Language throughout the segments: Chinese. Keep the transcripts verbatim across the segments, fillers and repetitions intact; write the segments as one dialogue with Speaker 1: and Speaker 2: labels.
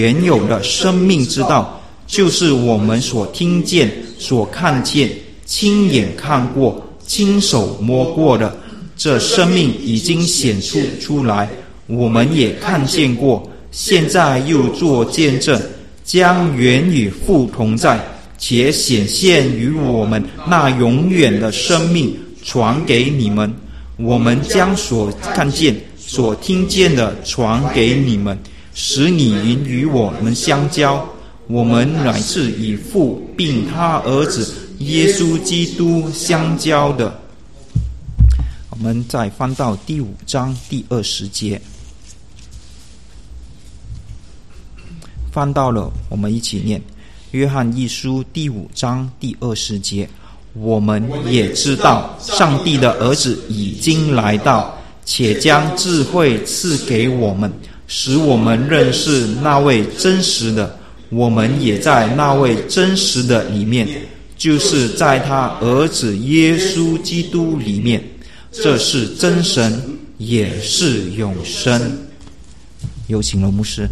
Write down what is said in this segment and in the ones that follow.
Speaker 1: 原有的生命之道，就是我们所听见、所看见、亲眼看过、亲手摸过的。这生命已经显出出来，我们也看见过，现在又做见证，将原与父同在，且显现于我们那永远的生命传给你们。我们将所看见、所听见的传给你们，使你们与我们相交。我们乃是以父并他儿子耶稣基督相交的。我们再翻到第五章第二十节，翻到了，我们一起念约翰一书第五章第二十节。我们也知道上帝的儿子已经来到，且将智慧赐给我们，使我们认识那位真实的。我们也在那位真实的里面，就是在他儿子耶稣基督里面。这是真神，也是永生。有请了牧师。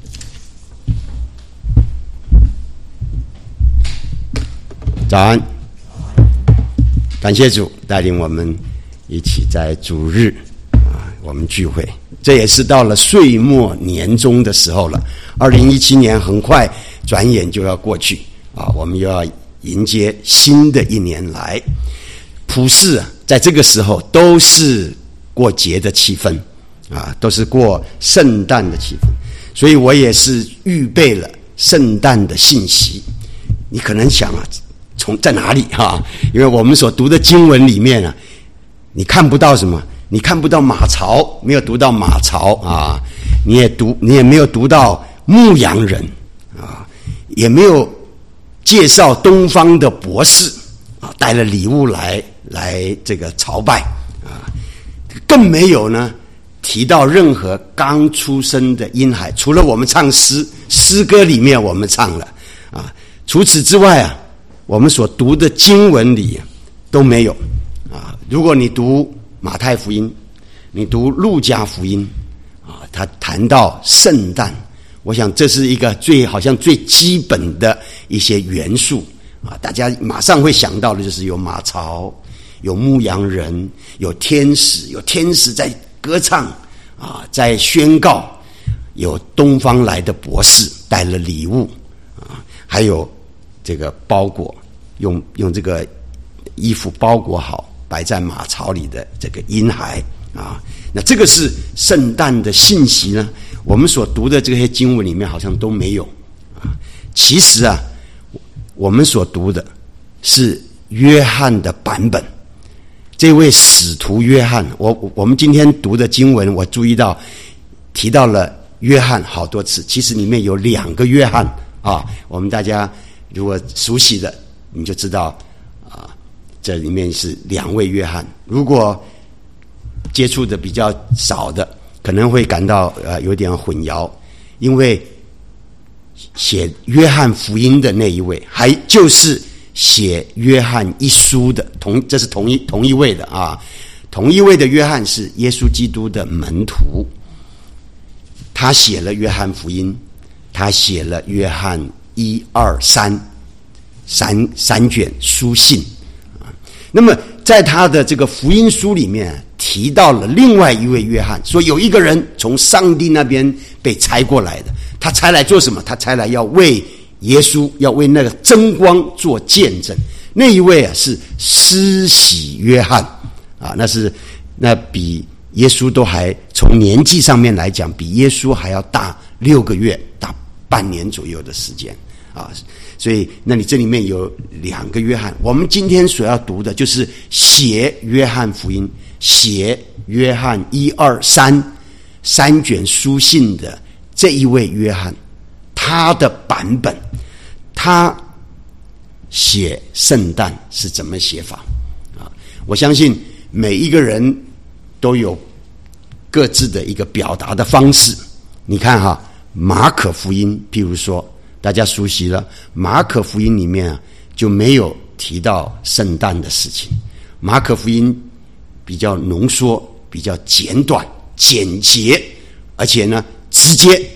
Speaker 2: 早安，感谢主带领我们一起在主日啊，我们聚会。这也是到了岁末年终的时候了。二零一七年很快转眼就要过去啊，我们又要迎接新的一年来。普世啊，在这个时候都是过节的气氛啊，都是过圣诞的气氛，所以我也是预备了圣诞的信息。你可能想啊，从在哪里哈、啊？因为我们所读的经文里面啊，你看不到什么，你看不到马槽，没有读到马槽啊，你也读，你也没有读到牧羊人啊，也没有介绍东方的博士啊，带了礼物来。来这个朝拜啊，更没有呢提到任何刚出生的婴孩，除了我们唱诗，诗歌里面我们唱了啊，除此之外啊，我们所读的经文里都没有啊。如果你读马太福音，你读路加福音啊，他谈到圣诞，我想这是一个最好像最基本的一些元素啊，大家马上会想到的就是有马槽。有牧羊人，有天使，有天使在歌唱啊，在宣告，有东方来的博士带了礼物啊，还有这个包裹，用用这个衣服包裹好，摆在马槽里的这个婴孩啊，那这个是圣诞的信息呢。我们所读的这些经文里面好像都没有啊。其实啊，我们所读的是约翰的版本。这位使徒约翰，我我们今天读的经文，我注意到提到了约翰好多次，其实里面有两个约翰啊。我们大家如果熟悉的，你就知道啊，这里面是两位约翰。如果接触的比较少的，可能会感到呃有点混淆，因为写约翰福音的那一位，还就是写约翰一书的同，这是同一同一位的啊，同一位的约翰是耶稣基督的门徒，他写了约翰福音，他写了约翰一二三三三卷书信啊。那么在他的这个福音书里面提到了另外一位约翰，说有一个人从上帝那边被差过来的，他差来做什么？他差来要为耶稣，要为那个真光做见证。那一位啊是施洗约翰啊，那是那比耶稣都还从年纪上面来讲，比耶稣还要大六个月，大半年左右的时间啊。所以那你这里面有两个约翰，我们今天所要读的就是写约翰福音，写约翰一二三三卷书信的这一位约翰，他的版本，他写圣诞是怎么写法啊？我相信每一个人都有各自的一个表达的方式。你看哈，马可福音，譬如说大家熟悉了，马可福音里面啊就没有提到圣诞的事情。马可福音比较浓缩，比较简短简洁，而且呢直接就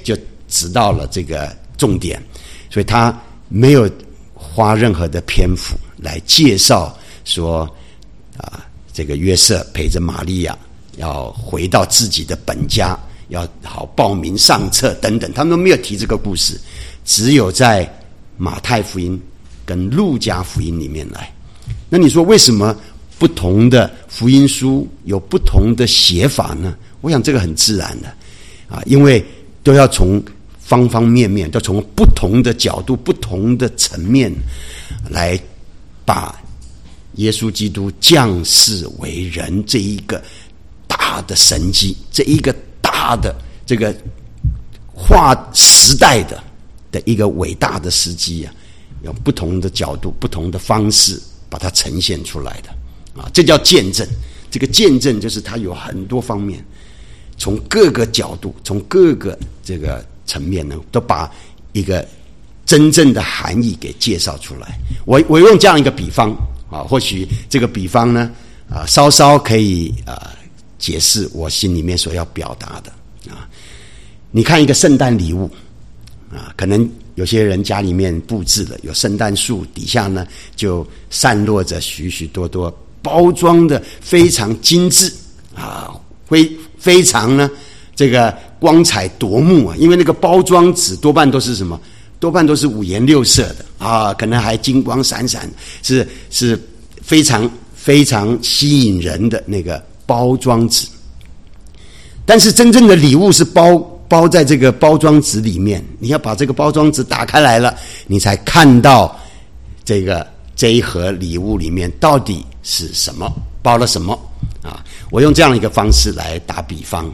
Speaker 2: 指到了这个重点，所以他没有花任何的篇幅来介绍说啊，这个约瑟陪着玛利亚要回到自己的本家，要好报名上册等等，他们都没有提这个故事，只有在马太福音跟路加福音里面来。那你说为什么不同的福音书有不同的写法呢？我想这个很自然的啊，因为都要从方方面面，都从不同的角度、不同的层面来把耶稣基督降世为人这一个大的神迹，这一个大的这个划时代的的一个伟大的时机啊，用不同的角度、不同的方式把它呈现出来的啊，这叫见证。这个见证就是它有很多方面，从各个角度、从各个这个层面呢，都把一个真正的含义给介绍出来。我我用这样一个比方啊，或许这个比方呢啊，稍稍可以啊解释我心里面所要表达的啊。你看一个圣诞礼物啊，可能有些人家里面布置了有圣诞树，底下呢就散落着许许多多包装的非常精致啊，非非常呢这个光彩夺目啊，因为那个包装纸多半都是什么？多半都是五颜六色的啊，可能还金光闪闪，是是非常非常吸引人的那个包装纸。但是真正的礼物是包包在这个包装纸里面，你要把这个包装纸打开来了，你才看到这个这一盒礼物里面到底是什么，包了什么啊？我用这样一个方式来打比方，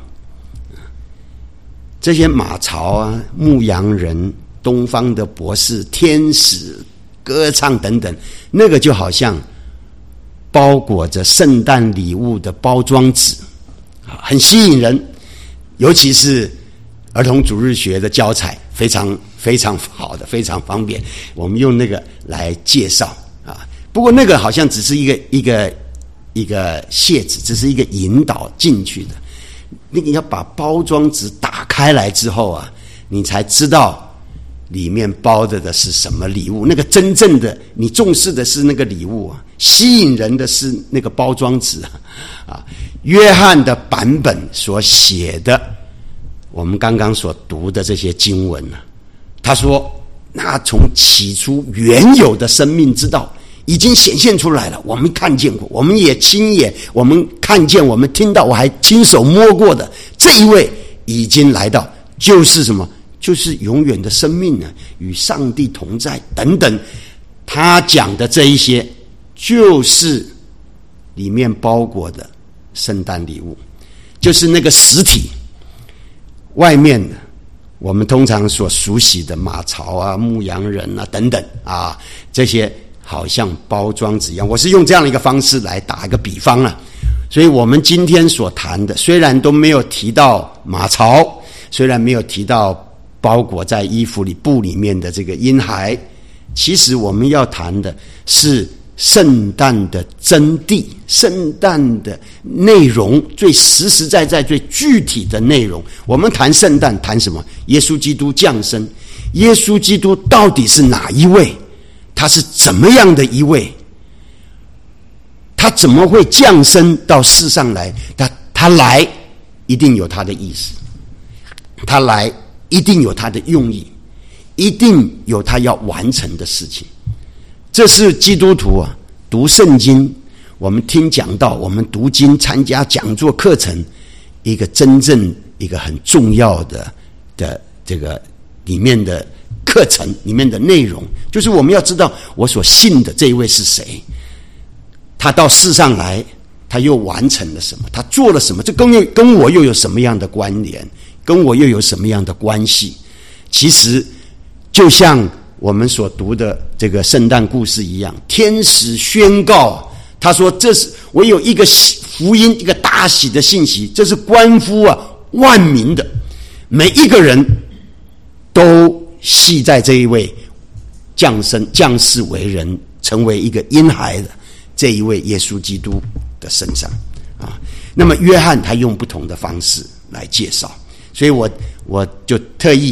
Speaker 2: 这些马槽啊、牧羊人、东方的博士、天使、歌唱等等，那个就好像包裹着圣诞礼物的包装纸，很吸引人，尤其是儿童主日学的教材，非常非常好的，非常方便，我们用那个来介绍啊。不过那个好像只是一个一个一个楔子，只是一个引导进去的。那个要把包装纸打开来之后啊，你才知道里面包着的是什么礼物。那个真正的你重视的是那个礼物啊，吸引人的是那个包装纸啊。约翰的版本所写的，我们刚刚所读的这些经文呢、啊，他说那从起初原有的生命之道已经显现出来了，我们看见过，我们也亲眼，我们看见，我们听到，我还亲手摸过的这一位已经来到，就是什么？就是永远的生命呢，与上帝同在等等。他讲的这一些，就是里面包裹的圣诞礼物，就是那个实体。外面的我们通常所熟悉的马槽啊、牧羊人啊等等啊，这些好像包装纸一样。我是用这样的一个方式来打一个比方啊。所以我们今天所谈的，虽然都没有提到马槽，虽然没有提到包裹在衣服里布里面的这个婴孩，其实我们要谈的是圣诞的真谛，圣诞的内容，最实实在在最具体的内容。我们谈圣诞谈什么？耶稣基督降生。耶稣基督到底是哪一位？他是怎么样的一位？他怎么会降生到世上来？他他来一定有他的意思，他来一定有他的用意，一定有他要完成的事情。这是基督徒啊，读圣经，我们听讲道，我们读经，参加讲座课程，一个真正一个很重要的的这个里面的课程里面的内容，就是我们要知道我所信的这一位是谁，他到世上来，他又完成了什么，他做了什么，这跟跟我又有什么样的关联，跟我又有什么样的关系？其实就像我们所读的这个圣诞故事一样，天使宣告，他说这是我有一个福音，一个大喜的信息，这是关乎啊万民的，每一个人都系在这一位降生降世为人，成为一个婴孩的这一位耶稣基督的身上啊。那么约翰他用不同的方式来介绍，所以我我就特意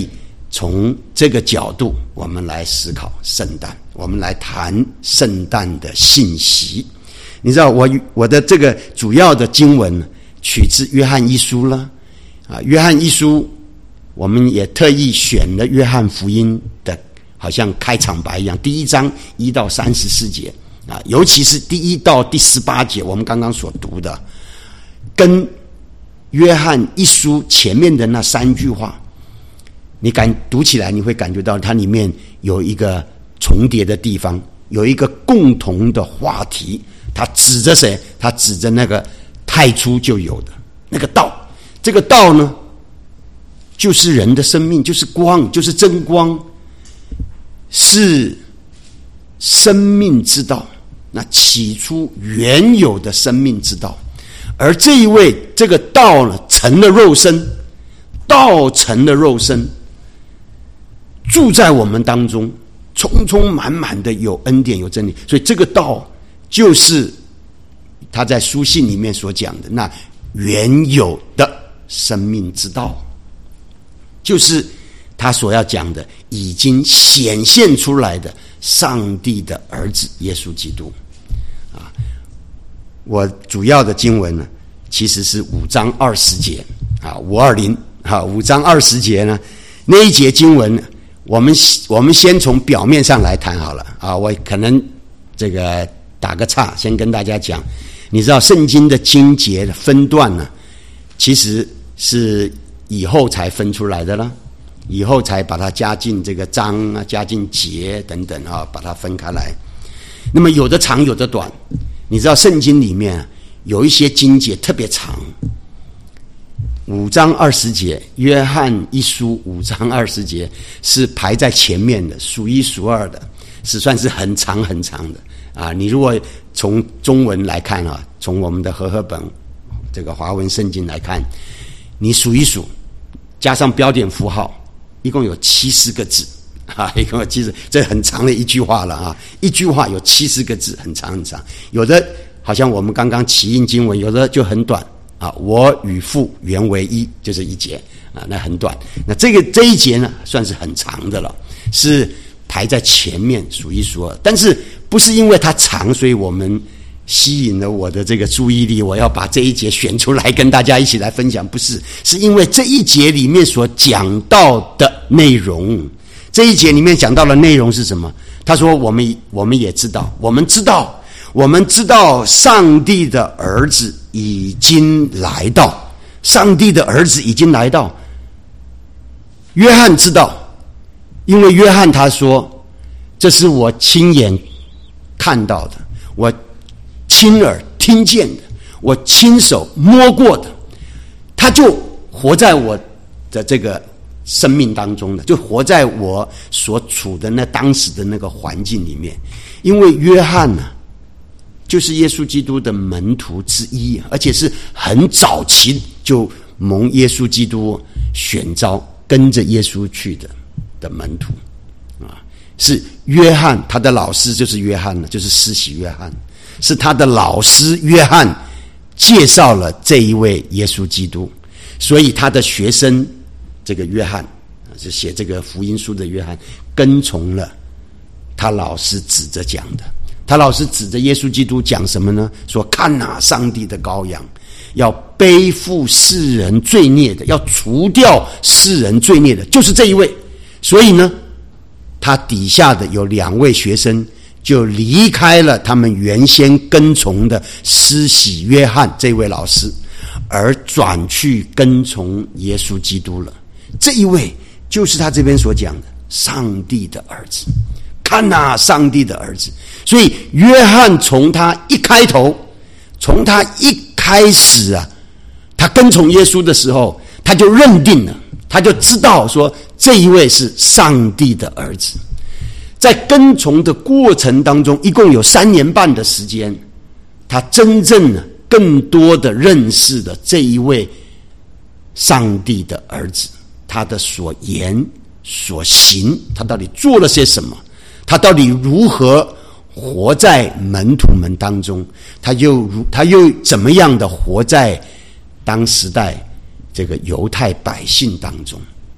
Speaker 2: 从这个角度，我们来思考圣诞，我们来谈圣诞的信息。你知道我我的这个主要的经文取自约翰一书了啊，约翰一书我们也特意选了约翰福音的，好像开场白一样，第一章一到三十四节啊，尤其是第一到第十八节，我们刚刚所读的，跟约翰一书前面的那三句话，你感读起来你会感觉到它里面有一个重叠的地方，有一个共同的话题。他指着谁？他指着那个太初就有的那个道。这个道呢，就是人的生命，就是光，就是真光，是生命之道。那起初原有的生命之道。而这一位这个道呢，成了肉身，道成了肉身，住在我们当中，充充满满的有恩典有真理。所以这个道就是他在书信里面所讲的那原有的生命之道，就是他所要讲的已经显现出来的上帝的儿子耶稣基督啊。我主要的经文呢，其实是五章二十节啊，五二零啊，五章二十节呢，那一节经文，我们我们先从表面上来谈好了啊。我可能这个打个岔，先跟大家讲，你知道圣经的经节的分段呢，其实是以后才分出来的啦，以后才把它加进这个章啊，加进节等等啊，把它分开来。那么有的长，有的短。你知道圣经里面有一些经节特别长，五章二十节，约翰一书五章二十节是排在前面的，数一数二的，是算是很长很长的啊。你如果从中文来看啊，从我们的和合本这个华文圣经来看，你数一数，加上标点符号，一共有七十个字啊，一共有七十，这很长的一句话了啊，一句话有七十个字，很长很长。有的好像我们刚刚起印经文，有的就很短啊，我与父原为一，就是一节啊，那很短。那这个这一节呢，算是很长的了，是排在前面数一数二。但是不是因为它长，所以我们吸引了我的这个注意力，我要把这一节选出来跟大家一起来分享，不是，是因为这一节里面所讲到的内容。这一节里面讲到的内容是什么？他说我们我们也知道，我们知道我们知道上帝的儿子已经来到，上帝的儿子已经来到。约翰知道，因为约翰他说，这是我亲眼看到的，我亲耳听见的，我亲手摸过的，他就活在我的这个生命当中的，就活在我所处的那当时的那个环境里面。因为约翰呢、啊，就是耶稣基督的门徒之一，而且是很早期就蒙耶稣基督选召，跟着耶稣去的的门徒啊，是约翰，他的老师就是约翰了，就是施洗约翰，是他的老师约翰介绍了这一位耶稣基督，所以他的学生。这个约翰是写这个福音书的约翰，跟从了他老师指着讲的。他老师指着耶稣基督讲什么呢？说看哪，上帝的羔羊，要背负世人罪孽的，要除掉世人罪孽的，就是这一位。所以呢，他底下的有两位学生就离开了他们原先跟从的施洗约翰这位老师，而转去跟从耶稣基督了。这一位就是他这边所讲的上帝的儿子，看哪，上帝的儿子。所以约翰从他一开头，从他一开始啊，他跟从耶稣的时候，他就认定了，他就知道说这一位是上帝的儿子。在跟从的过程当中，一共有三年半的时间，他真正的更多的认识了这一位上帝的儿子。他的所言所行，他到底做了些什么，他到底如何活在门徒们当中，他又他又怎么样的活在当时代这个犹太百姓当中。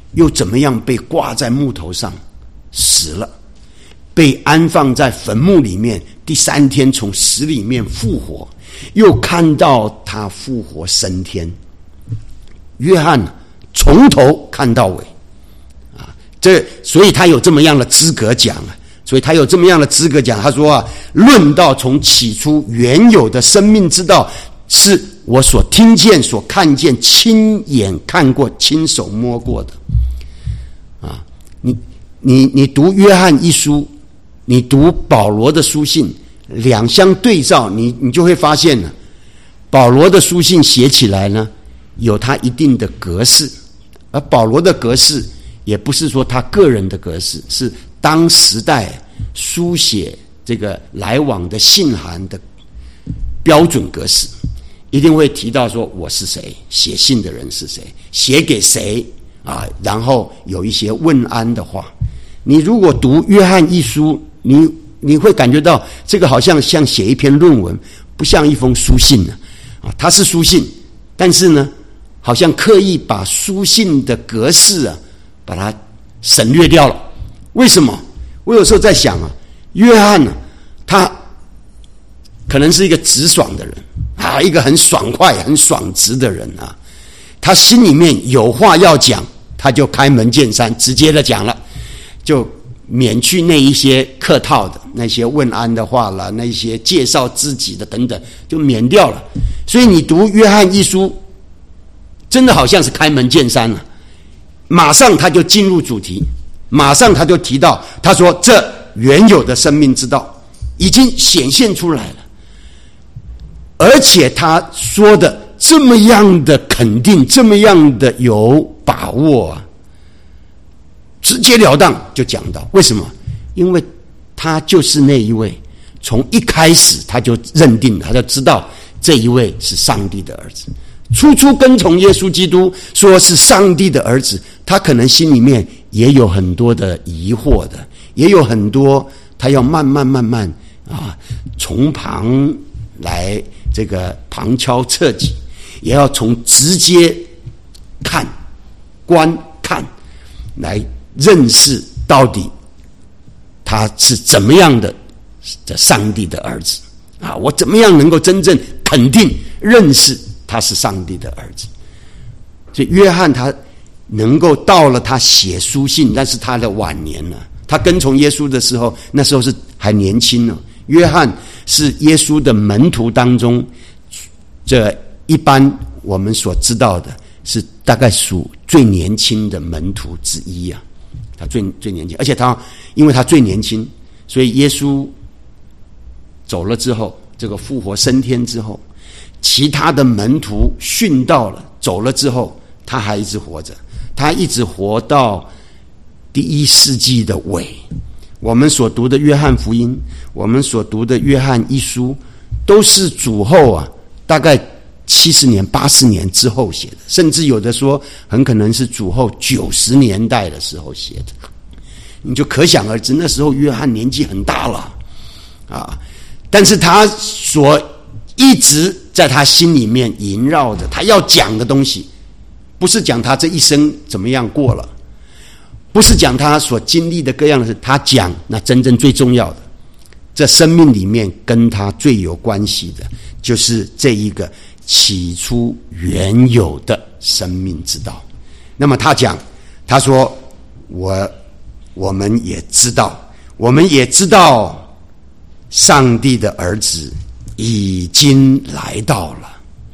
Speaker 2: 又怎么样被挂在木头上死了，被安放在坟墓里面，第三天从死里面复活，又看到他复活升天。约翰从头看到尾啊，这所以他有这么样的资格讲啊，所以他有这么样的资格讲。他说啊，论到从起初原有的生命之道，是我所听见、所看见、亲眼看过、亲手摸过的。啊，你你你读约翰一书，你读保罗的书信，两相对照，你你就会发现呢，保罗的书信写起来呢，有他一定的格式，而保罗的格式也不是说他个人的格式，是当时代书写这个来往的信函的标准格式，一定会提到说我是谁，写信的人是谁，写给谁啊，然后有一些问安的话。你如果读约翰一书，你你会感觉到这个好像像写一篇论文，不像一封书信呢啊，它是书信，但是呢，好像刻意把书信的格式啊，把它省略掉了。为什么？我有时候在想啊，约翰呢、啊，他可能是一个直爽的人啊，一个很爽快、很爽直的人啊。他心里面有话要讲，他就开门见山，直接的讲了，就免去那一些客套的、那些问安的话了，那些介绍自己的等等，就免掉了。所以你读约翰一书，真的好像是开门见山了，马上他就进入主题，马上他就提到，他说这原有的生命之道已经显现出来了，而且他说的这么样的肯定，这么样的有把握啊，直截了当就讲到。为什么？因为他就是那一位，从一开始他就认定，他就知道这一位是上帝的儿子。初初跟从耶稣基督，说是上帝的儿子，他可能心里面也有很多的疑惑的，也有很多他要慢慢慢慢啊，从旁来这个旁敲侧击，也要从直接看、观看来认识到底他是怎么样的的上帝的儿子啊！我怎么样能够真正肯定认识他是上帝的儿子？所以约翰他能够到了他写书信，但是他的晚年了。他跟从耶稣的时候，那时候是还年轻呢。约翰是耶稣的门徒当中，这一般我们所知道的是大概属最年轻的门徒之一啊。他最最年轻，而且他因为他最年轻，所以耶稣走了之后，这个复活升天之后，其他的门徒殉道了，走了之后，他还一直活着，他一直活到第一世纪的尾。我们所读的约翰福音，我们所读的约翰一书，都是主后啊，大概七十年、八十年之后写的，甚至有的说很可能是主后九十年代的时候写的。你就可想而知，那时候约翰年纪很大了啊，但是他所一直在他心里面萦绕的，他要讲的东西，不是讲他这一生怎么样过了，不是讲他所经历的各样的事，他讲那真正最重要的，这生命里面跟他最有关系的，就是这一个起初原有的生命之道。那么他讲，他说我我们也知道，我们也知道上帝的儿子已经来到了，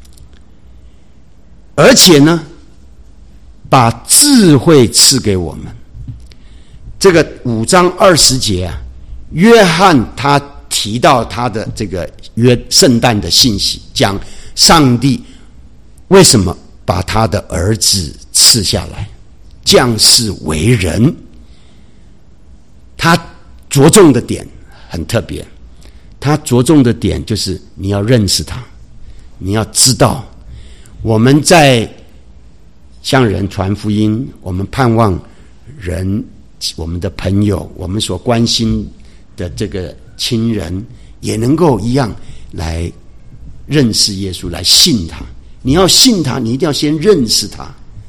Speaker 2: 而且呢，把智慧赐给我们。这个五章二十节啊，约翰他提到他的这个约圣诞的信息，讲上帝为什么把他的儿子赐下来，降世为人。他着重的点很特别，他着重的点就是你要认识他，你要知道我们在向人传福音，我们盼望人，我们的朋友，我们所关心的这个亲人也能够一样来认识耶稣，来信他。你要信他，你一定要先认识他，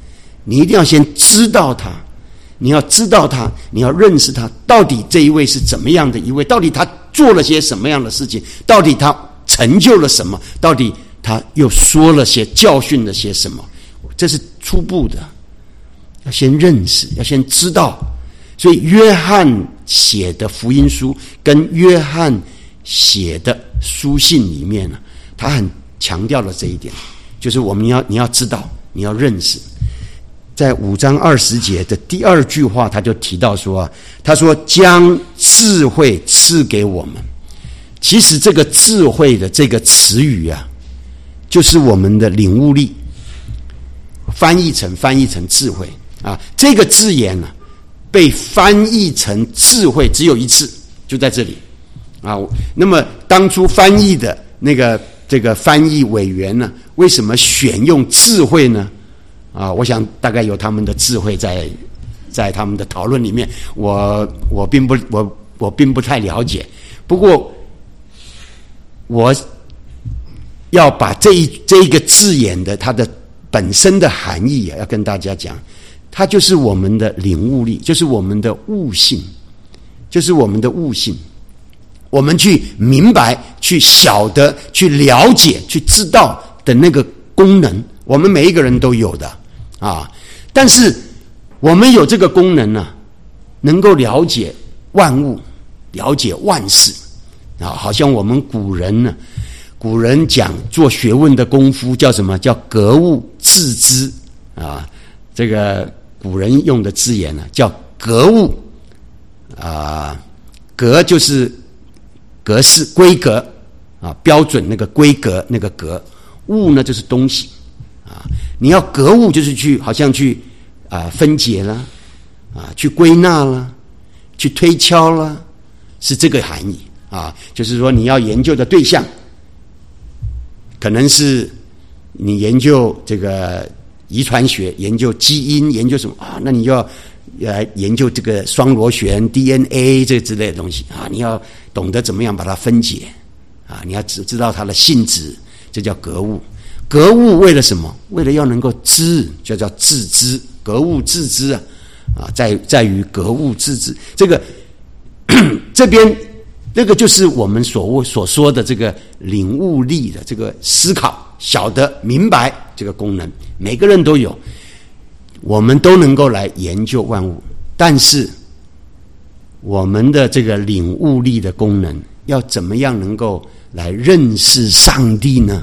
Speaker 2: 你一定要先知道他，你要知道他，你要认识他，到底这一位是怎么样的一位，到底他做了些什么样的事情，到底他成就了什么，到底他又说了些教训了些什么，这是初步的，要先认识，要先知道。所以约翰写的福音书跟约翰写的书信里面呢，他很强调了这一点，就是我们要你要知道，你要认识。在五章二十节的第二句话，他就提到说啊，他说将智慧赐给我们。其实这个智慧的这个词语啊，就是我们的领悟力，翻译成翻译成智慧啊。这个字眼呢、啊，被翻译成智慧只有一次，就在这里啊。那么当初翻译的那个这个翻译委员呢，为什么选用智慧呢？啊，我想大概有他们的智慧在在他们的讨论里面，我我并不我我并不太了解。不过我要把这一这一个字眼的它的本身的含义要跟大家讲，它就是我们的领悟力，就是我们的悟性，就是我们的悟性。我们去明白、去晓得、去了解、去知道的那个功能，我们每一个人都有的啊。但是我们有这个功能呢、啊，能够了解万物，了解万事啊。好像我们古人呢，古人讲做学问的功夫叫什么？叫格物致知啊。这个古人用的字眼呢，叫格物啊，格就是格式、规格啊，标准那个规格那个格，物呢就是东西啊。你要格物，就是去好像去啊分解了啊，去归纳了，去推敲了，是这个含义啊。就是说你要研究的对象，可能是你研究这个遗传学，研究基因，研究什么啊？那你就要来研究这个双螺旋 D N A 这之类的东西啊，你要懂得怎么样把它分解啊，你要知知道它的性质，这叫格物。格物为了什么？为了要能够知，就叫致知。格物致知啊，啊，在在于格物致知。这个这边那个就是我们所所说的这个领悟力的这个思考、晓得、明白这个功能，每个人都有。我们都能够来研究万物，但是我们的这个领悟力的功能，要怎么样能够来认识上帝呢？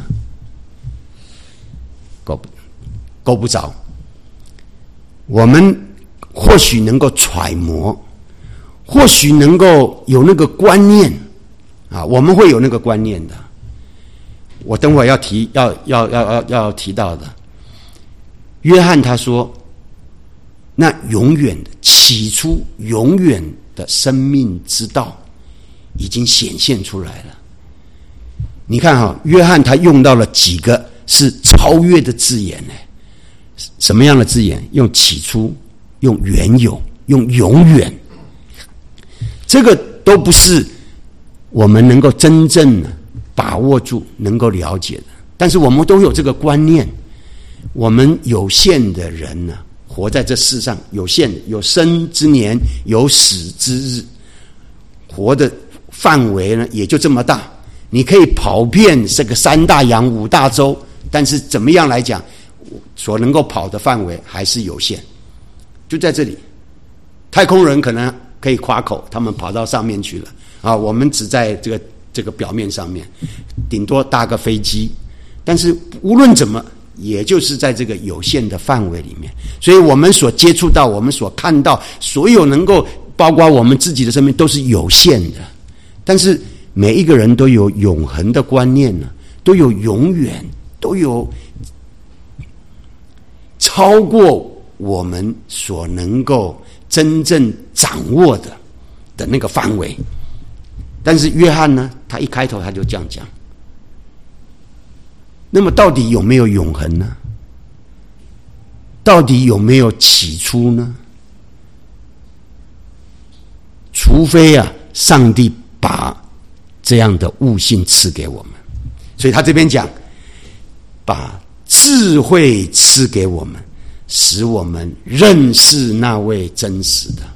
Speaker 2: 够不够不着。我们或许能够揣摩，或许能够有那个观念啊，我们会有那个观念的。我等会儿要提要要要要要提到的，约翰他说，那永远的起初永远的生命之道已经显现出来了。你看哈，约翰他用到了几个是超越的字眼呢？什么样的字眼？用起初，用原有，用永远。这个都不是我们能够真正的把握住、能够了解的。但是我们都有这个观念，我们有限的人呢，活在这世上，有限，有生之年，有死之日，活的范围呢也就这么大。你可以跑遍这个三大洋五大洲，但是怎么样来讲，所能够跑的范围还是有限，就在这里。太空人可能可以夸口，他们跑到上面去了啊，我们只在这个这个表面上面，顶多搭个飞机。但是无论怎么，也就是在这个有限的范围里面，所以我们所接触到，我们所看到，所有能够包括我们自己的生命都是有限的。但是每一个人都有永恒的观念呢，都有永远，都有超过我们所能够真正掌握的的那个范围。但是约翰呢，他一开头他就这样讲。那么到底有没有永恒呢？到底有没有起初呢？除非啊，上帝把这样的悟性赐给我们。所以他这边讲，把智慧赐给我们， 使我们认识那位真实的。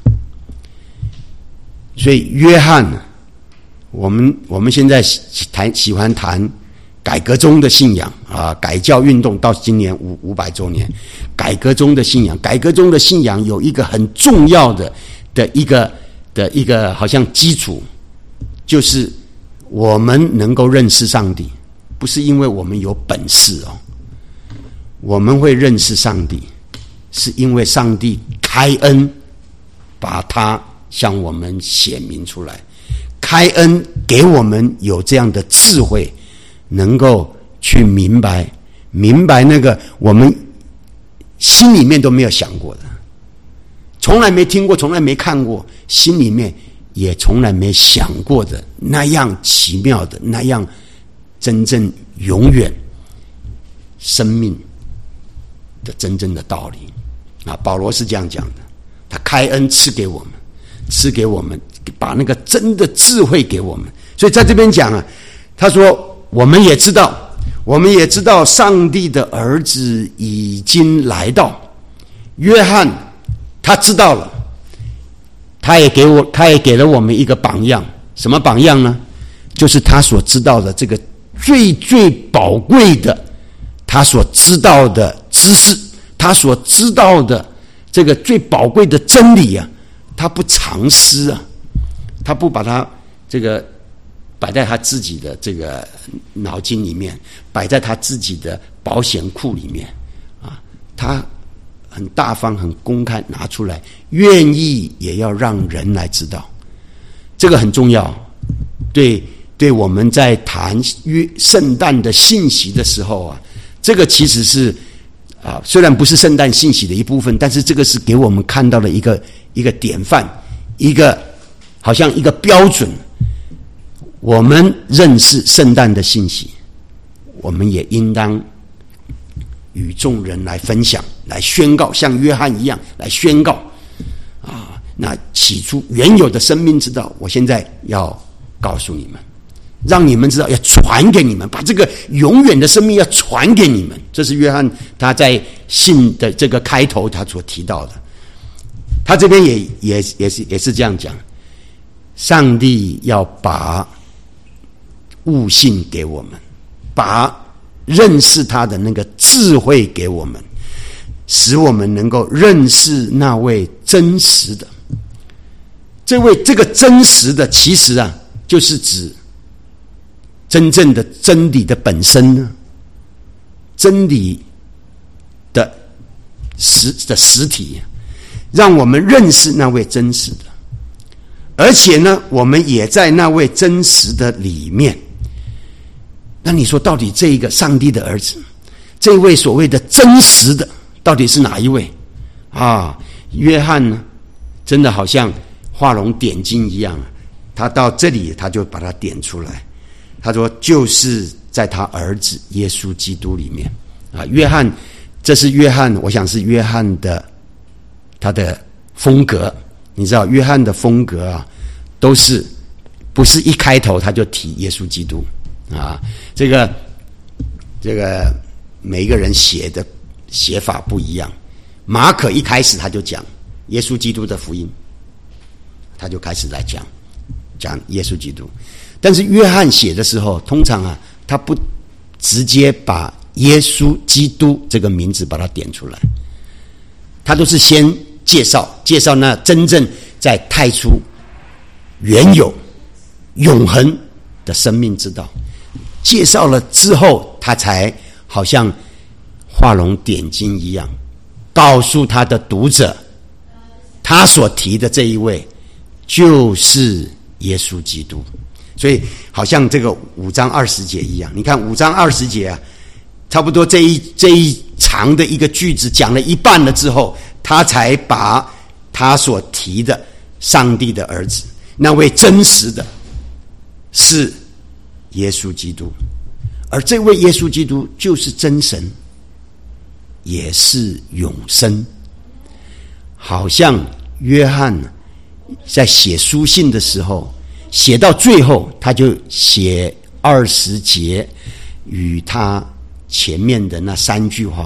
Speaker 2: 所以约翰，我们我们现在谈喜欢谈改革中的信仰啊，改教运动到今年五五百周年，改革中的信仰，改革中的信仰有一个很重要的的一个的一个好像基础，就是我们能够认识上帝，不是因为我们有本事哦，我们会认识上帝，是因为上帝开恩，把他向我们显明出来，开恩给我们有这样的智慧，能够去明白明白那个我们心里面都没有想过的，从来没听过，从来没看过，心里面也从来没想过的那样奇妙的，那样真正永远生命的真正的道理啊！保罗是这样讲的，他开恩赐给我们，赐给我们，把那个真的智慧给我们。所以在这边讲啊，他说我们也知道，我们也知道上帝的儿子已经来到。约翰他知道了，他也给我，他也给了我们一个榜样。什么榜样呢？就是他所知道的这个最最宝贵的，他所知道的知识，他所知道的这个最宝贵的真理啊，他不藏私啊，他不把它这个摆在他自己的这个脑筋里面，摆在他自己的保险库里面啊，他很大方很公开拿出来，愿意也要让人来知道，这个很重要。对对，我们在谈约圣诞的信息的时候啊，这个其实是啊，虽然不是圣诞信息的一部分，但是这个是给我们看到的一个一个典范，一个好像一个标准。我们认识圣诞的信息，我们也应当与众人来分享，来宣告，像约翰一样来宣告啊！那起初原有的生命之道，我现在要告诉你们，让你们知道，要传给你们，把这个永远的生命要传给你们。这是约翰他在信的这个开头他所提到的。他这边也也也是也是这样讲，上帝要把悟性给我们，把认识他的那个智慧给我们，使我们能够认识那位真实的。这位这个真实的，其实啊，就是指真正的真理的本身呢，真理的实的实体，让我们认识那位真实的，而且呢，我们也在那位真实的里面。那你说，到底这一个上帝的儿子，这位所谓的真实的，到底是哪一位啊？约翰呢，真的好像画龙点睛一样，他到这里他就把它点出来。他说，就是在他儿子耶稣基督里面啊。约翰，这是约翰，我想是约翰的他的风格。你知道，约翰的风格啊，都是不是一开头他就提耶稣基督啊？这个这个每一个人写的写法不一样。马可一开始他就讲耶稣基督的福音，他就开始来讲讲耶稣基督。但是约翰写的时候，通常啊，他不直接把耶稣基督这个名字把它点出来，他都是先介绍介绍那真正在太初原有永恒的生命之道，介绍了之后，他才好像画龙点睛一样，告诉他的读者，他所提的这一位就是耶稣基督。所以好像这个五章二十节一样，你看五章二十节啊，差不多这一这一长的一个句子讲了一半了之后，他才把他所提的上帝的儿子，那位真实的是耶稣基督，而这位耶稣基督就是真神，也是永生。好像约翰在写书信的时候，写到最后他就写二十节与他前面的那三句话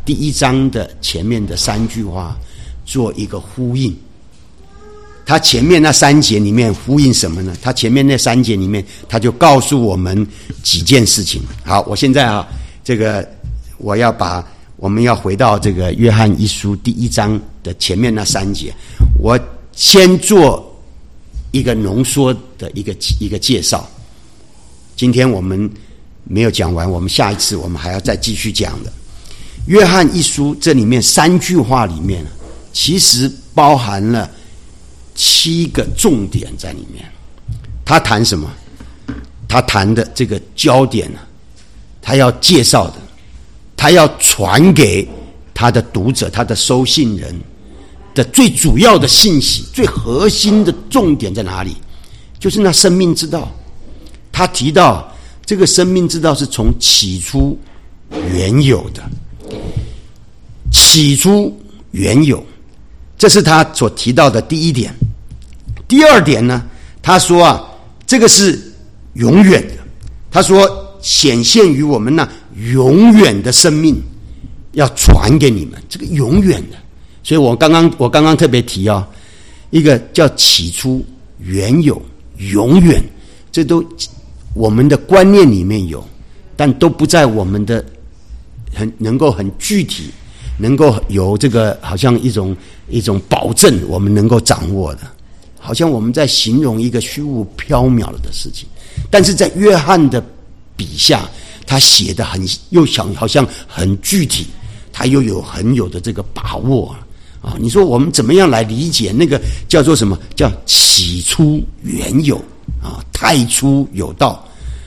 Speaker 2: 第一章的前面的三句话做一个呼应。他前面那三节里面呼应什么呢？他前面那三节里面，他就告诉我们几件事情。好，我现在啊，这个我要把我们要回到这个约翰一书第一章的前面那三节，我先做一个浓缩的一个一个介绍。今天我们没有讲完，我们下一次我们还要再继续讲的。约翰一书这里面三句话里面，其实包含了七个重点在里面。他谈什么？他谈的这个焦点呢，他要介绍的，他要传给他的读者、他的收信人的最主要的信息、最核心的重点在哪里？就是那生命之道。他提到这个生命之道是从起初原有的，起初原有，这是他所提到的第一点。第二点呢，他说啊，这个是永远的。他说显现于我们那永远的生命要传给你们，这个永远的。所以我刚刚我刚刚特别提啊，一个叫起初原有永远，这都我们的观念里面有，但都不在我们的很能够很具体，能够有这个好像一种一种保证我们能够掌握的，好像我们在形容一个虚无缥缈的事情。但是在约翰的笔下，他写的很又想好像很具体，他又有很有的这个把握啊！你说我们怎么样来理解那个叫做什么？叫起初原有啊，太初有道。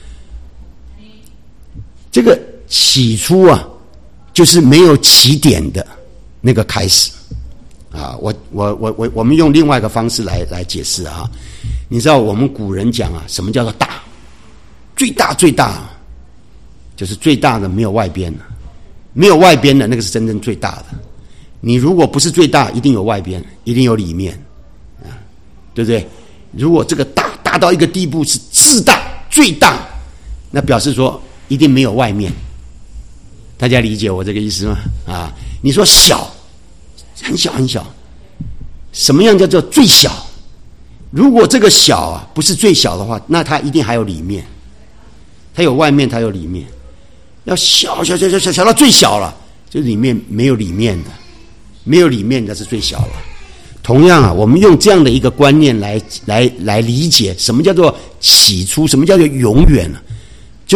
Speaker 2: 这个起初啊，就是没有起点的那个开始啊。我我我我我们用另外一个方式来来解释啊。你知道我们古人讲啊，什么叫做大？最大最大，就是最大的没有外边的，没有外边的那个是真正最大的。你如果不是最大，一定有外边，一定有里面啊，对不对？如果这个大大到一个地步是至大最大，那表示说一定没有外面。大家理解我这个意思吗？啊，你说小，很小很小，什么样叫做最小？如果这个小啊不是最小的话，那它一定还有里面，它有外面，它有里面。要小小小小小小到最小了，就里面没有里面的，没有里面的是最小了。同样啊，我们用这样的一个观念来来来理解什么叫做起初，什么叫做永远呢？就是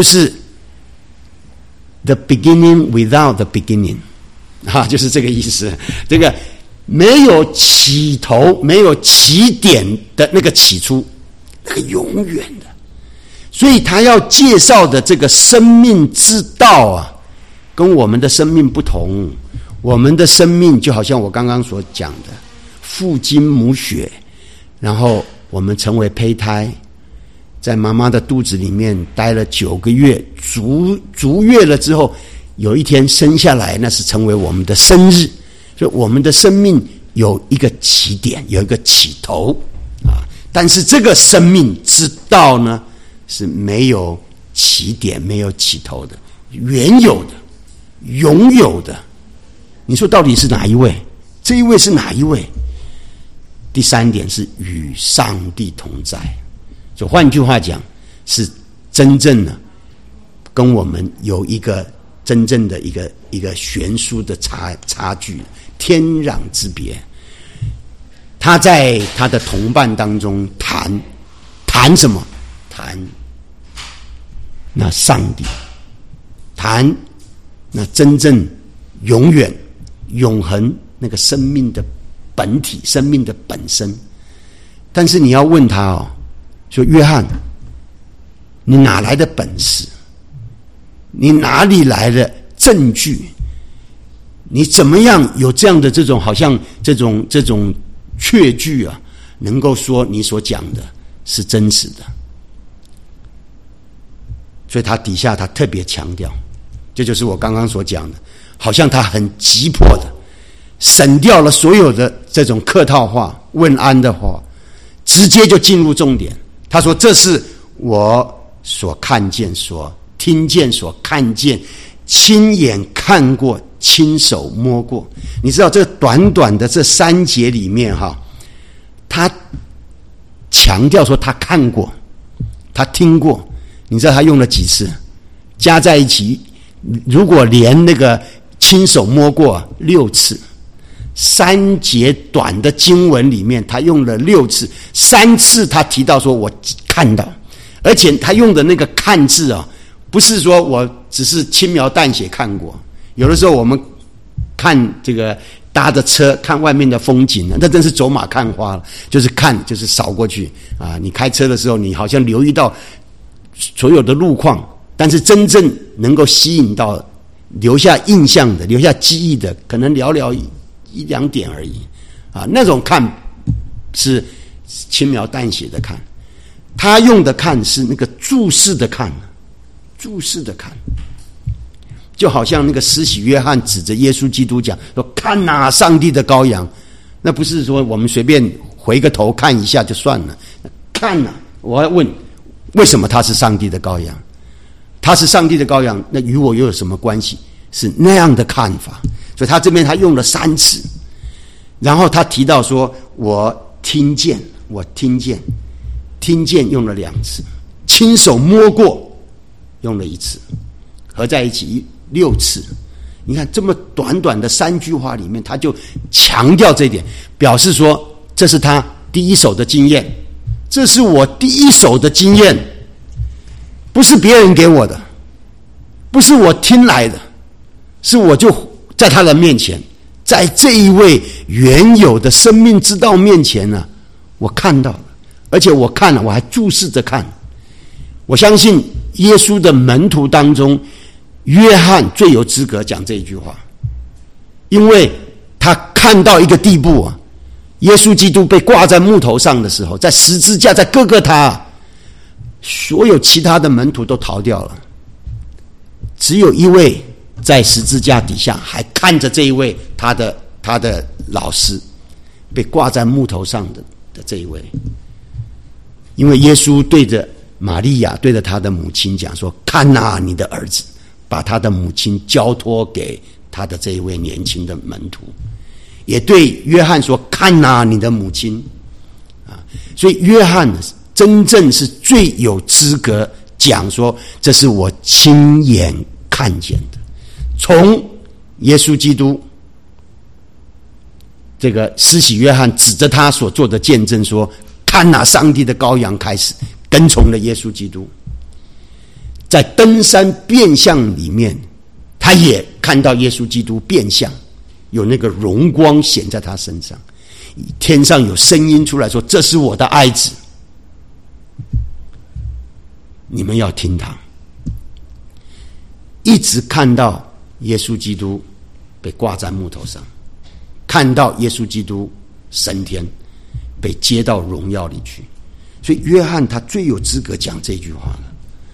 Speaker 2: the beginning without the beginning， 啊，就是这个意思。这个没有起头，没有起点的那个起初，那个永远的。所以他要介绍的这个生命之道啊，跟我们的生命不同。我们的生命就好像我刚刚所讲的，父精母血，然后我们成为胚胎，在妈妈的肚子里面待了九个月，足足月了之后，有一天生下来，那是成为我们的生日。所以我们的生命有一个起点，有一个起头啊。但是这个生命之道呢，是没有起点，没有起头的，原有的，永有的。你说到底是哪一位？这一位是哪一位？第三点是与上帝同在。所以换句话讲，是真正的跟我们有一个真正的一个一个悬殊的差差距，天壤之别。他在他的同伴当中谈谈什么？谈那上帝，谈那真正永远永恒那个生命的本体，生命的本身。但是你要问他哦，说约翰，你哪来的本事？你哪里来的证据？你怎么样有这样的这种好像这种这种确据啊，能够说你所讲的是真实的？所以他底下他特别强调，这就是我刚刚所讲的，好像他很急迫的省掉了所有的这种客套话、问安的话，直接就进入重点。他说：“这是我所看见、所听见、所看见、亲眼看过、 亲手摸过。你知道这短短的这三节里面哈，他强调说他看过，他听过。你知道他用了几次？加在一起，如果连那个亲手摸过六次，三节短的经文里面他用了六次，三次他提到说我看到，而且他用的那个看字啊，不是说我只是轻描淡写看过。有的时候我们看这个搭着车看外面的风景呢，那真是走马看花了，就是看就是扫过去啊。你开车的时候你好像留意到所有的路况，但是真正能够吸引到留下印象的留下记忆的可能寥寥一两点而已啊。那种看是轻描淡写的看，他用的看是那个注视的看，注视的看，就好像那个施洗约翰指着耶稣基督讲说看哪，上帝的羔羊。那不是说我们随便回个头看一下就算了，看哪，我要问为什么他是上帝的羔羊？他是上帝的羔羊，那与我又有什么关系？是那样的看法。所以他这边他用了三次，然后他提到说我听见，我听见，听见用了两次，亲手摸过用了一次，合在一起六次。你看这么短短的三句话里面，他就强调这一点，表示说这是他第一手的经验，这是我第一手的经验，不是别人给我的，不是我听来的，是我就在他的面前，在这一位原有的生命之道面前呢、啊，我看到了，而且我看了，我还注视着看。我相信耶稣的门徒当中，约翰最有资格讲这一句话，因为他看到一个地步啊，耶稣基督被挂在木头上的时候，在十字架，在各个他，所有其他的门徒都逃掉了，只有一位在十字架底下还看着这一位他的他的老师被挂在木头上的的这一位。因为耶稣对着玛利亚，对着他的母亲讲说，看哪，你的儿子，把他的母亲交托给他的这一位年轻的门徒，也对约翰说，看哪，你的母亲啊。所以约翰真正是最有资格讲说，这是我亲眼看见的。从耶稣基督这个施洗约翰指着他所做的见证说，看哪，上帝的羔羊，开始跟从了耶稣基督。在登山变相里面，他也看到耶稣基督变相，有那个荣光显在他身上，天上有声音出来说，这是我的爱子，你们要听他。一直看到耶稣基督被挂在木头上，看到耶稣基督升天，被接到荣耀里去。所以约翰他最有资格讲这句话了。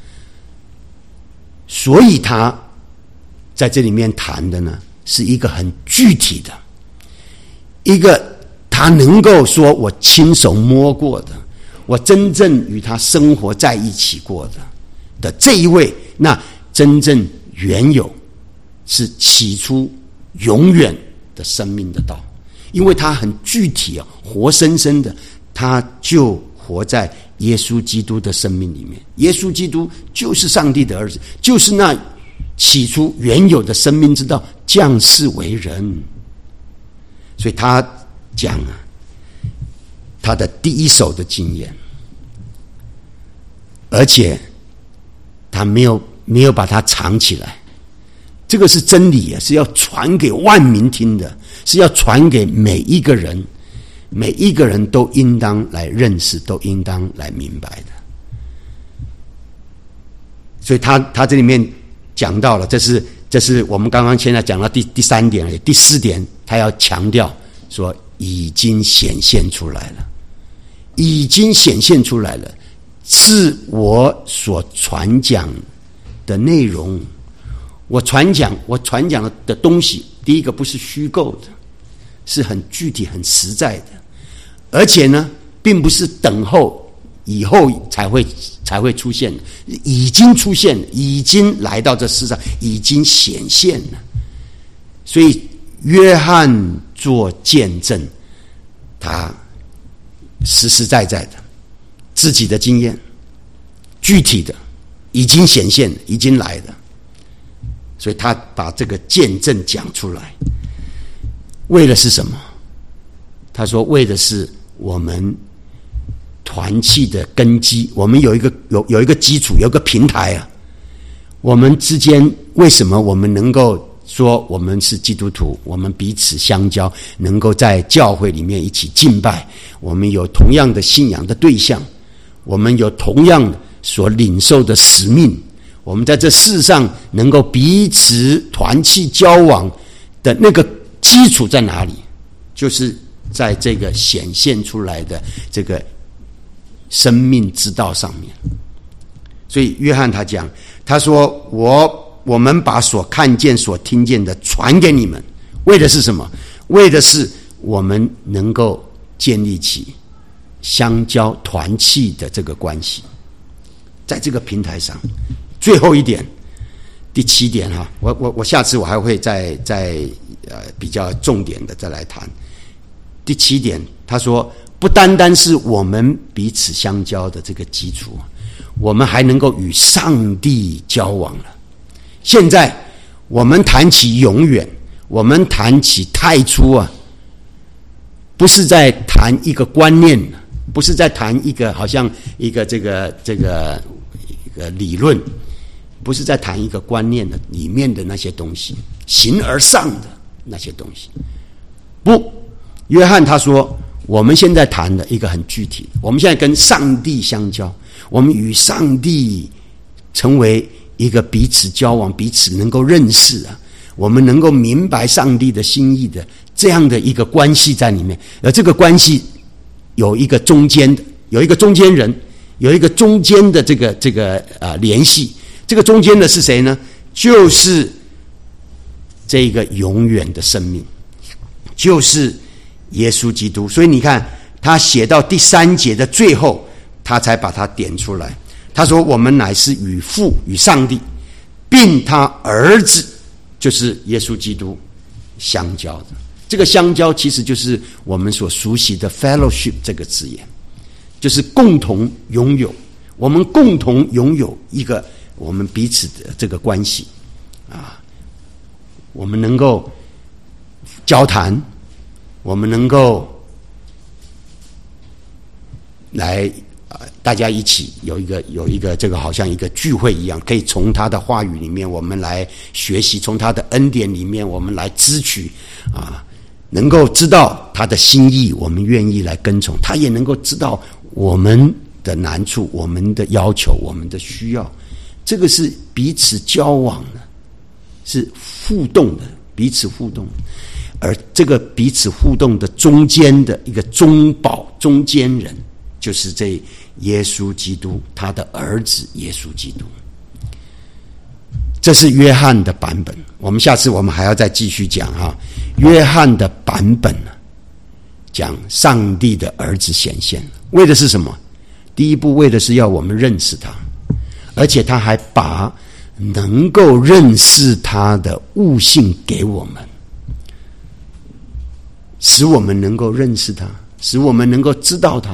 Speaker 2: 所以他在这里面谈的呢，是一个很具体的，一个他能够说我亲手摸过的，我真正与他生活在一起过的的这一位，那真正原有是起初永远的生命的道。因为他很具体啊，活生生的，他就活在耶稣基督的生命里面。耶稣基督就是上帝的儿子，就是那起初原有的生命之道降世为人。所以他讲啊，他的第一手的经验，而且他没有没有把它藏起来。这个是真理啊，是要传给万民听的，是要传给每一个人，每一个人都应当来认识，都应当来明白的。所以他他这里面讲到了，这是这是我们刚刚现在讲到第第三点而已。第四点，他要强调说，已经显现出来了，已经显现出来了，是我所传讲的内容。我传讲我传讲的东西，第一个不是虚构的，是很具体很实在的，而且呢并不是等候以后才会才会出现的，已经出现了，已经来到这世上，已经显现了。 所以约翰做见证，他实实在在的自己的经验，具体的已经显现，已经来了，所以他把这个见证讲出来，为的是什么？他说为的是我们团契的根基，我们有一个有有一个基础，有一个平台啊。我们之间为什么我们能够说我们是基督徒，我们彼此相交，能够在教会里面一起敬拜，我们有同样的信仰的对象，我们有同样所领受的使命，我们在这世上能够彼此团契交往的那个基础在哪里？就是在这个显现出来的这个生命之道上面。所以约翰他讲，他说我我们把所看见所听见的传给你们，为的是什么？为的是我们能够建立起相交团契的这个关系。在这个平台上，最后一点，第七点哈，我我我下次我还会再再呃比较重点的再来谈。第七点，他说不单单是我们彼此相交的这个基础，我们还能够与上帝交往了。现在我们谈起永远，我们谈起太初啊，不是在谈一个观念，不是在谈一个好像一个这个这个一个理论，不是在谈一个观念的里面的那些东西，形而上的那些东西。不，约翰他说我们现在谈的一个很具体，我们现在跟上帝相交，我们与上帝成为一个彼此交往，彼此能够认识啊，我们能够明白上帝的心意的这样的一个关系在里面。而这个关系有一个中间的，有一个中间人，有一个中间的这个这个啊、呃、联系。这个中间的是谁呢？就是这个永远的生命，就是耶稣基督。所以你看他写到第三节的最后，他才把它点出来。他说我们乃是与父与上帝并他儿子就是耶稣基督相交的。这个相交其实就是我们所熟悉的 fellowship 这个字眼，就是共同拥有，我们共同拥有一个我们彼此的这个关系啊，我们能够交谈，我们能够来大家一起有一个有一个这个好像一个聚会一样，可以从他的话语里面我们来学习，从他的恩典里面我们来支取啊，能够知道他的心意，我们愿意来跟从，他也能够知道我们的难处，我们的要求，我们的需要。这个是彼此交往的，是互动的，彼此互动的。而这个彼此互动的中间的一个中保中间人，就是这耶稣基督，他的儿子耶稣基督。这是约翰的版本，我们下次我们还要再继续讲哈。约翰的版本呢，讲上帝的儿子显现，为的是什么？第一步为的是要我们认识他，而且他还把能够认识他的悟性给我们，使我们能够认识他，使我们能够知道他，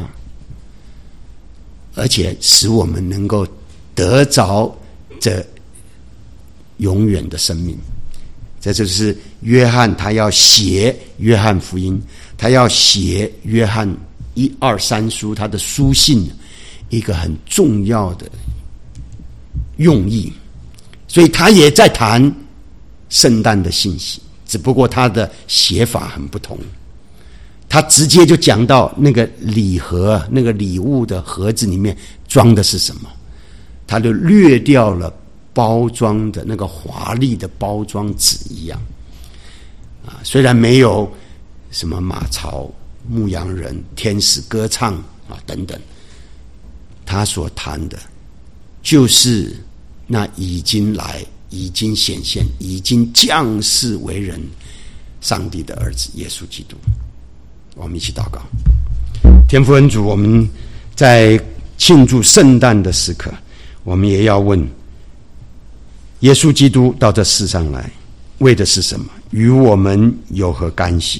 Speaker 2: 而且使我们能够得着这永远的生命。这就是约翰他要写约翰福音，他要写约翰一二三书，他的书信一个很重要的用意。所以他也在谈圣诞的信息，只不过他的写法很不同。他直接就讲到那个礼盒，那个礼物的盒子里面装的是什么，他就略掉了包装的那个华丽的包装纸一样啊，虽然没有什么马槽、牧羊人、天使歌唱啊等等，他所谈的就是那已经来、已经显现、已经降世为人上帝的儿子耶稣基督。我们一起祷告。天父恩主，我们在庆祝圣诞的时刻，我们也要问，耶稣基督到这世上来为的是什么？ 与我们有何干系？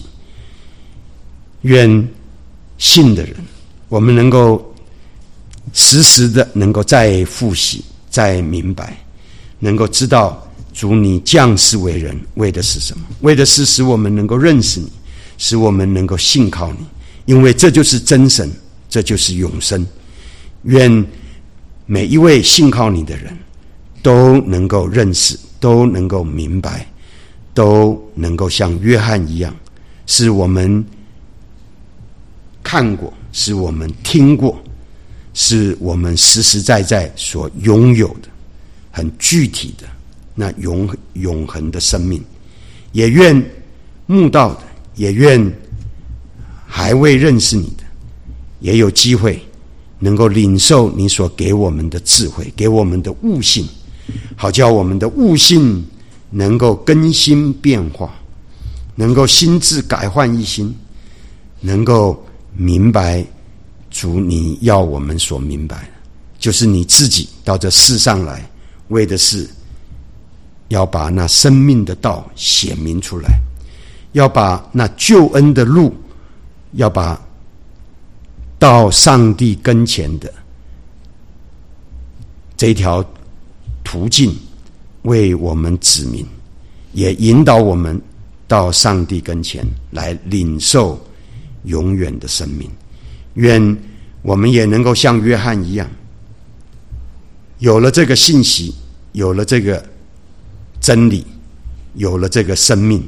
Speaker 2: 愿信的人，我们能够时时的能够再复习、再明白，能够知道主你降世为人为的是什么？为的是使我们能够认识你，使我们能够信靠你，因为这就是真神，这就是永生。愿每一位信靠你的人都能够认识，都能够明白，都能够像约翰一样，是我们看过，是我们听过，是我们实实在在所拥有的很具体的那永永恒的生命。也愿慕道的，也愿还未认识你的，也有机会能够领受你所给我们的智慧，给我们的悟性，好叫我们的悟性能够更新变化，能够心智改换一新，能够明白主你要我们所明白的，就是你自己到这世上来，为的是要把那生命的道显明出来，要把那救恩的路，要把到上帝跟前的这条途径为我们指明，也引导我们到上帝跟前来领受永远的生命。愿我们也能够像约翰一样，有了这个信息，有了这个真理，有了这个生命，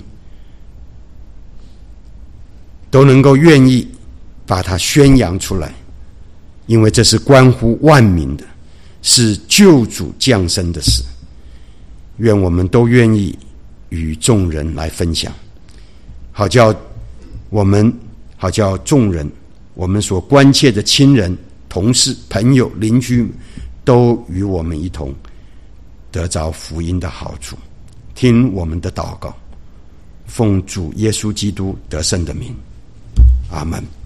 Speaker 2: 都能够愿意把它宣扬出来，因为这是关乎万民的，是救主降生的事。愿我们都愿意与众人来分享，好叫我们，好叫众人，我们所关切的亲人、同事、朋友、邻居，都与我们一同得着福音的好处。听我们的祷告，奉主耶稣基督得胜的名，阿们。